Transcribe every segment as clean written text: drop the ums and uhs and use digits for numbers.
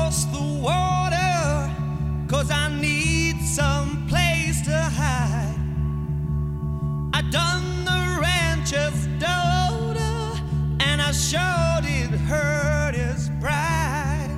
across the water, 'cause I need some place to hide. I done the rancher's daughter, and I sure did hurt his pride.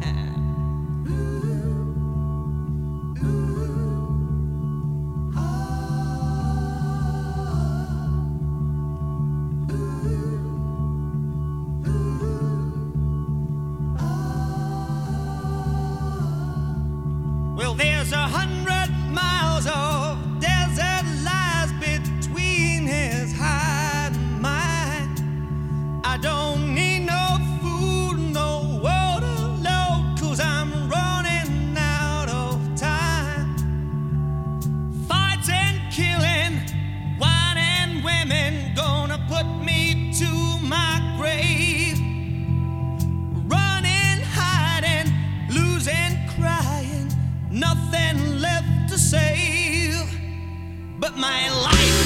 Well, there's 100 miles of desert lies between his hide and mine. I don't need no food, no water, Lord, 'cause I'm running out of time. Fights and killing, wine and women, gonna put me to my grave. Running, hiding, losing, crying, nothing left to save but my life.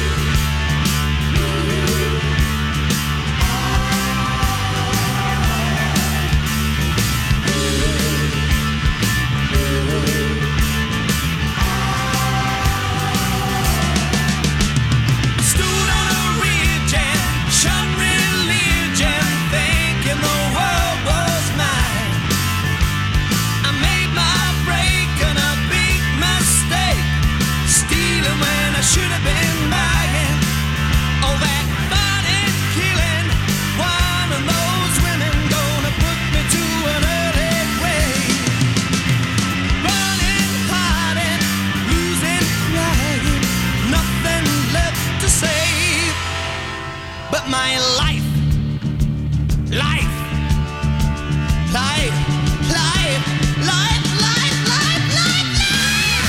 Stood on a ridge and shunned religion, thinking the world was mine. I made my break and a big mistake, stealing when I should have been buying. All that fighting, killing, one of those women gonna put me to an early grave. Running, hiding, losing, crying, nothing left to save but my life. Life, life, life, life, life, life, life, life.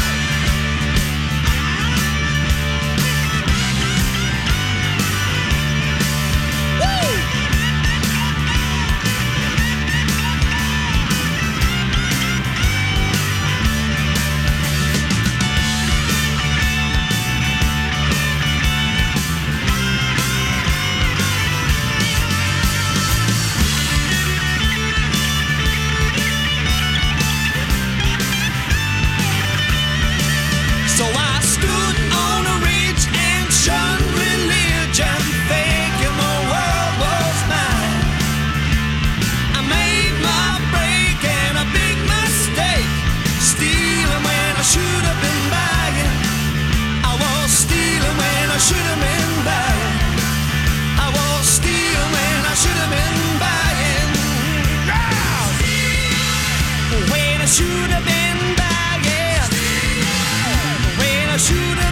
Woo! So I stood on a ridge and shunned religion, thinking the world was mine. I made my break and a big mistake, stealing when I should have been buying. I was stealing when I should have been buying. I was stealing when I should have been buying. Yeah! When I should have been buying. When I should have